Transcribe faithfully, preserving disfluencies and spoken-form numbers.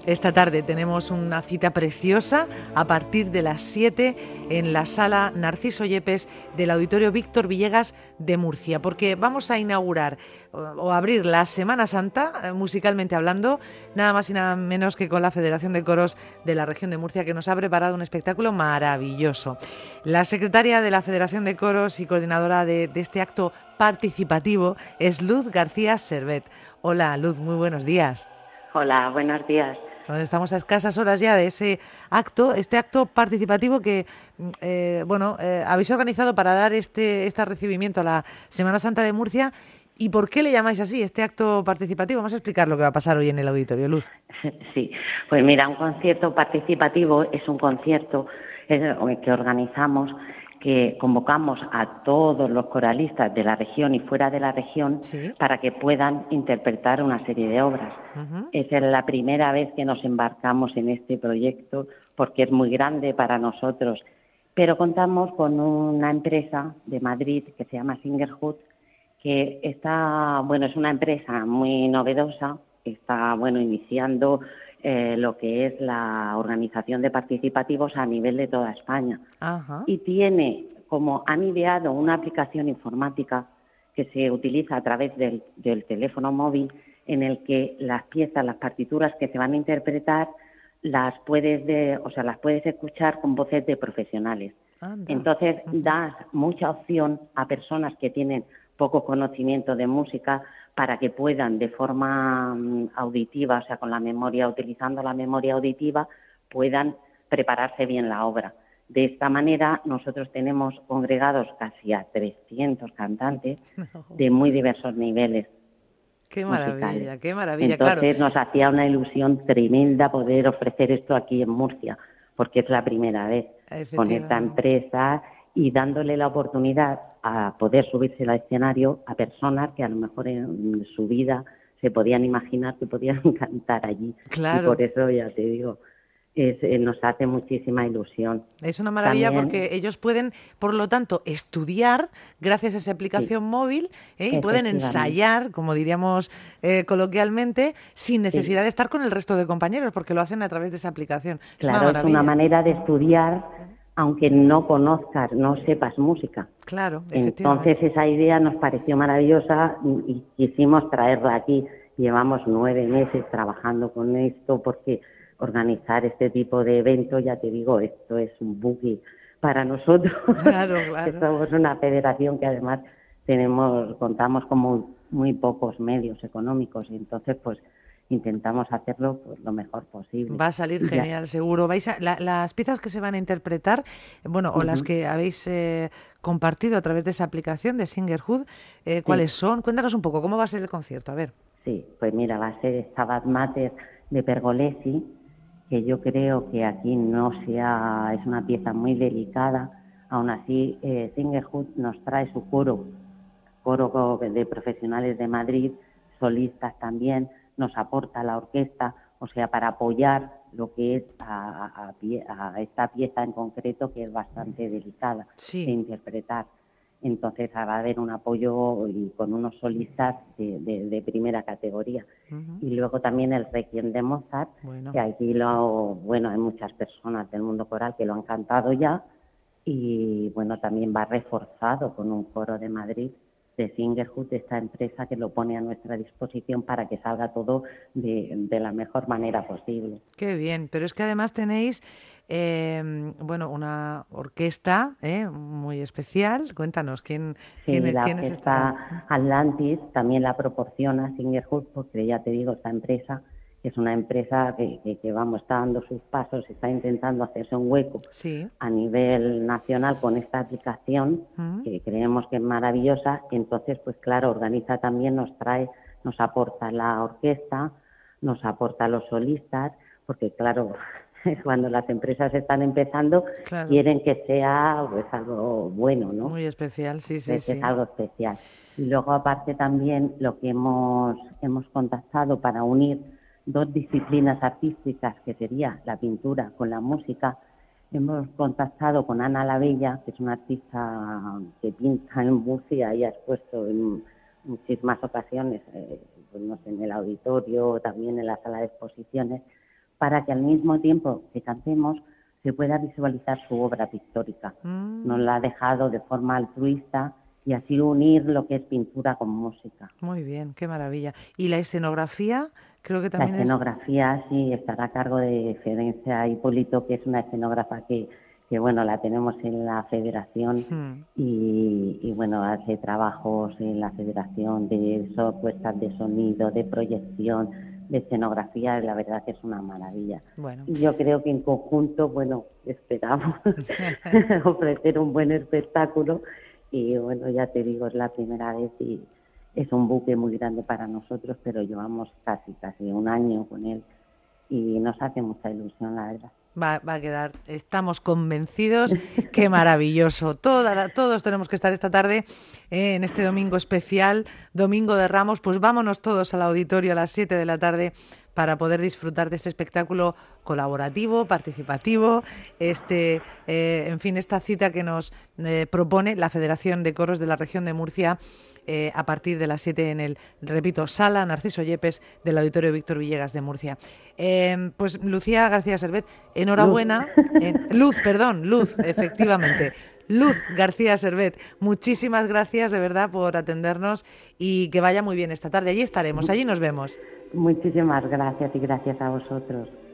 Esta tarde tenemos una cita preciosa a partir de las siete en la sala Narciso Yepes del Auditorio Víctor Villegas de Murcia, porque vamos a inaugurar o, o abrir la Semana Santa, eh, musicalmente hablando, nada más y nada menos que con la Federación de Coros de la Región de Murcia, que nos ha preparado un espectáculo maravilloso. La secretaria de la Federación de Coros y coordinadora de, de este acto participativo es Luz García Servet. Hola, Luz, muy buenos días. Hola, buenos días. Estamos a escasas horas ya de ese acto, este acto participativo que eh, bueno, eh, habéis organizado para dar este, este recibimiento a la Semana Santa de Murcia. ¿Y por qué le llamáis así, este acto participativo? Vamos a explicar lo que va a pasar hoy en el auditorio, Luz. Sí, pues mira, un concierto participativo es un concierto que organizamos, que convocamos a todos los coralistas de la región y fuera de la región, ¿sí?, para que puedan interpretar una serie de obras. Uh-huh. Esa es la primera vez que nos embarcamos en este proyecto porque es muy grande para nosotros, pero contamos con una empresa de Madrid que se llama Singerhood, que está, bueno, es una empresa muy novedosa, está, bueno, iniciando eh, lo que es la organización de participativos a nivel de toda España. Ajá. Y tiene, como han ideado, una aplicación informática que se utiliza a través del, del teléfono móvil, en el que las piezas, las partituras que se van a interpretar, las puedes, de, o sea, las puedes escuchar con voces de profesionales. Anda. Entonces, uh-huh, das mucha opción a personas que tienen poco conocimiento de música para que puedan de forma um, auditiva, o sea, con la memoria, utilizando la memoria auditiva, puedan prepararse bien la obra. De esta manera, nosotros tenemos congregados casi a trescientos cantantes de muy diversos niveles. Qué maravilla, musicales. Qué maravilla, Entonces, claro. Nos hacía una ilusión tremenda poder ofrecer esto aquí en Murcia, porque es la primera vez con esta empresa y dándole la oportunidad a poder subirse al escenario a personas que a lo mejor en su vida se podían imaginar que podían cantar allí. Claro. Y por eso, ya te digo, es, eh, nos hace muchísima ilusión. Es una maravilla. También, porque ellos pueden, por lo tanto, estudiar gracias a esa aplicación sí, móvil ¿eh? Y pueden ensayar, como diríamos eh, coloquialmente, sin necesidad sí. de estar con el resto de compañeros, porque lo hacen a través de esa aplicación. Claro, es una, es una manera de estudiar, aunque no conozcas, no sepas música. Claro, Entonces esa idea nos pareció maravillosa y quisimos traerla aquí. Llevamos nueve meses trabajando con esto porque organizar este tipo de eventos, ya te digo, esto es un boogie para nosotros. Claro, claro. Somos una federación que además tenemos, contamos con muy, muy pocos medios económicos y entonces pues intentamos hacerlo pues, lo mejor posible. Va a salir genial, ya. Seguro. Vais a, la, las piezas que se van a interpretar, bueno, o uh-huh. las que habéis eh, compartido a través de esa aplicación de Singerhood, eh, ¿cuáles sí. son? Cuéntanos un poco, ¿cómo va a ser el concierto? A ver. Sí, pues mira, va a ser Stabat Mater de Pergolesi, que yo creo que aquí no sea, es una pieza muy delicada, aún así eh, Singerhood nos trae su coro, coro de profesionales de Madrid, solistas también, nos aporta la orquesta, o sea, para apoyar lo que es a, a, a esta pieza en concreto, que es bastante delicada sí. de interpretar. Entonces va a haber un apoyo y con unos solistas de, de, de primera categoría. Uh-huh. Y luego también el Requiem de Mozart, bueno. que aquí lo, bueno, hay muchas personas del mundo coral que lo han cantado ya, y bueno, también va reforzado con un coro de Madrid de Singerhood, esta empresa que lo pone a nuestra disposición para que salga todo de, de la mejor manera posible. Qué bien, pero es que además tenéis eh, bueno, una orquesta ¿eh? muy especial. Cuéntanos, ¿quién, sí, quién, la ¿quiénes estarán? Atlantis también la proporciona Singerhood, porque ya te digo, esta empresa es una empresa que, que, que vamos, está dando sus pasos, está intentando hacerse un hueco sí. a nivel nacional con esta aplicación, uh-huh. que creemos que es maravillosa. Entonces, pues claro, organiza también, nos trae, nos aporta la orquesta, nos aporta los solistas, porque claro, cuando las empresas están empezando, claro. quieren que sea pues algo bueno, ¿no? Muy especial, sí, sí, que sí. Es algo especial. Y luego aparte también lo que hemos, hemos contactado para unir dos disciplinas artísticas, que sería la pintura con la música. Hemos contactado con Ana La Bella, que es una artista que pinta en Murcia y ha expuesto en muchísimas ocasiones, eh, pues no sé, en el auditorio, también en la sala de exposiciones, para que al mismo tiempo que cantemos se pueda visualizar su obra pictórica. Mm. Nos la ha dejado de forma altruista y así unir lo que es pintura con música. Muy bien, qué maravilla. ¿Y la escenografía? Creo que La también es... escenografía sí estará a cargo de Ferencia Hipólito, que es una escenógrafa que, que bueno, la tenemos en la federación Hmm. y, y bueno, hace trabajos en la federación de so, puestas de sonido, de proyección, de escenografía, la verdad que es una maravilla. Bueno. Y yo creo que en conjunto, bueno, esperamos ofrecer un buen espectáculo y bueno, ya te digo, es la primera vez y es un buque muy grande para nosotros, pero llevamos casi, casi un año con él y nos hace mucha ilusión, la verdad. Va, va a quedar, estamos convencidos, qué maravilloso. Toda, todos tenemos que estar esta tarde eh, en este domingo especial, Domingo de Ramos, pues vámonos todos al auditorio a las siete de la tarde para poder disfrutar de este espectáculo colaborativo, participativo, este, eh, en fin, esta cita que nos eh, propone la Federación de Coros de la Región de Murcia, Eh, a partir de las siete en el, repito, Sala Narciso Yepes del Auditorio Víctor Villegas de Murcia. Eh, pues Lucía García Servet, enhorabuena. Luz. Eh, Luz, perdón, Luz, efectivamente. Luz García Servet, muchísimas gracias de verdad por atendernos y que vaya muy bien esta tarde. Allí estaremos, allí nos vemos. Muchísimas gracias y gracias a vosotros.